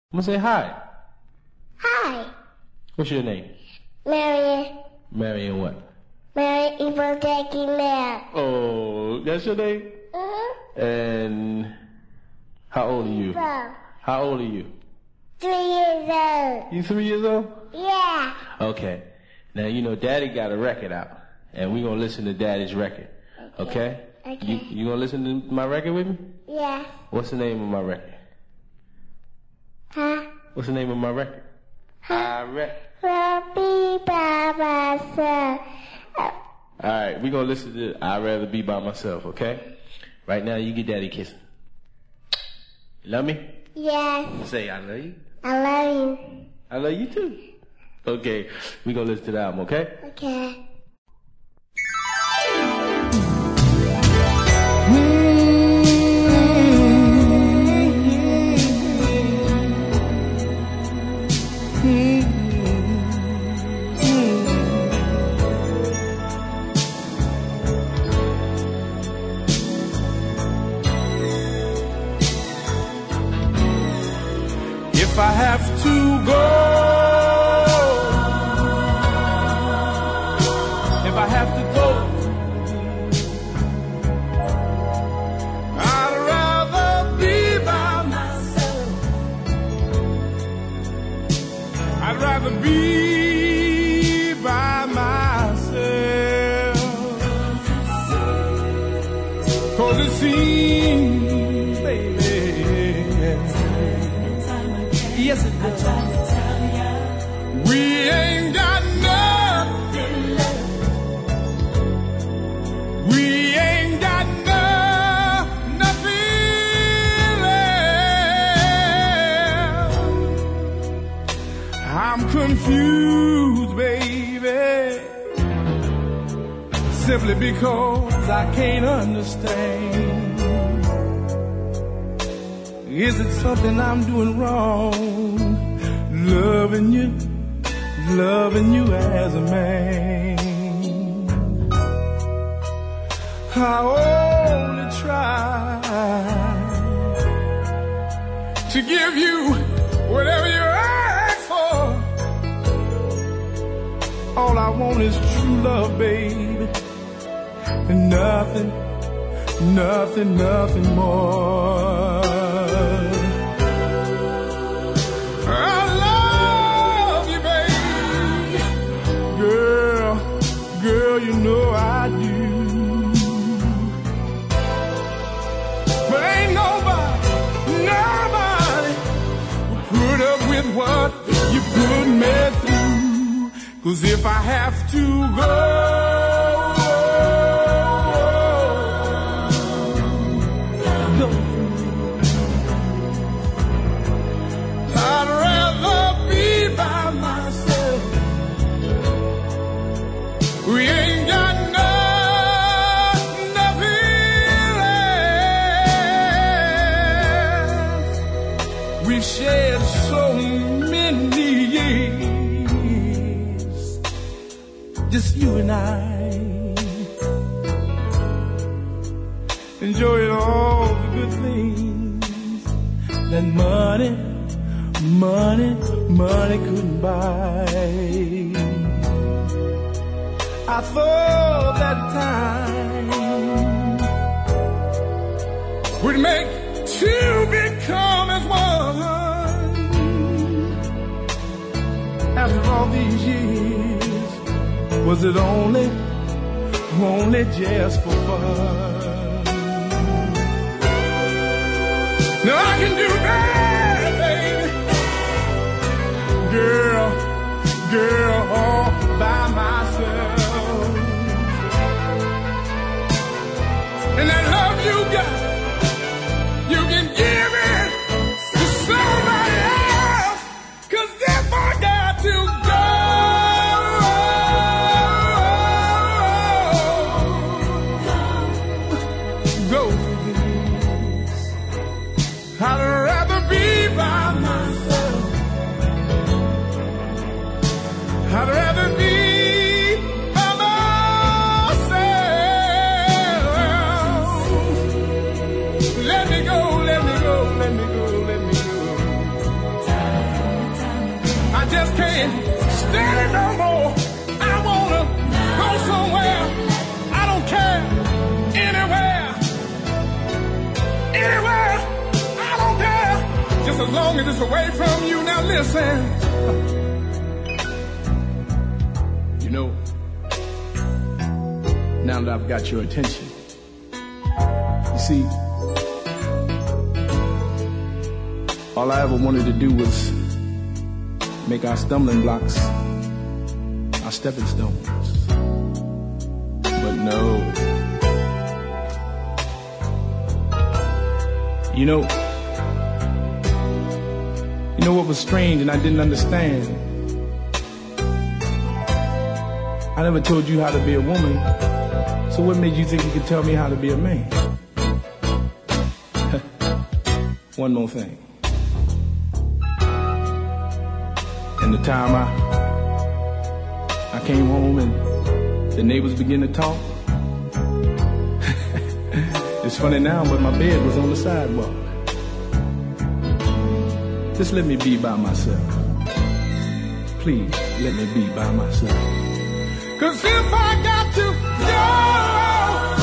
I'm gonna say hi. Hi. What's your name? Marion. Marion what? Marion Evil Jackie Man. Oh, that's your name? Mm-hmm. And how old are you? 4. How old are you? 3 years old. You 3 years old? Yeah. Okay. Now, you know, Daddy got a record out, and we're gonna listen to Daddy's record. Okay? Okay. You gonna listen to my record with me? Yeah. What's the name of my record? Huh? What's the name of my record? I'll be by myself. Alright, we're gonna listen to I'd Rather Be By Myself, okay? Right now, you get Daddy kissing. Love me? Yes. Say, I love you. I love you. I love you too. Okay, we're gonna listen to the album, okay? Okay. If I have to go, if I have to go, I'd rather be by myself. I'd rather be by myself. 'Cause it seems, baby, yes, it does. We ain't got nothing left. We ain't got nothing left. I'm confused, baby, simply because I can't understand. Is it something I'm doing wrong? Loving you as a man. I only try to give you whatever you ask for. All I want is true love, baby, and nothing more. Girl, you know I do. But ain't nobody will put up with what you put me through. 'Cause if I have to go, I'd rather be by myself. We ain't got nothing left. We shared so many years, just you and I, enjoying all the good things that money couldn't buy. I thought that time would make two become as one. After all these years, was it only just for fun? Now I can do that, baby. Girl, all by myself. And that love you got, you can give it to somebody else. 'Cause if I got to go, for this, I'd rather be just can't stand it no more. I wanna go somewhere. I don't care. Anywhere. Anywhere. I don't care. Just as long as it's away from you. Now listen. You know, now that I've got your attention, you see, all I ever wanted to do was make our stumbling blocks our stepping stones. But no. You know what was strange and I didn't understand? I never told you how to be a woman, so what made you think you could tell me how to be a man? One more thing. And the time I came home and the neighbors began to talk. It's funny now, but my bed was on the sidewalk. Just let me be by myself. Please, let me be by myself. 'Cause if I got to go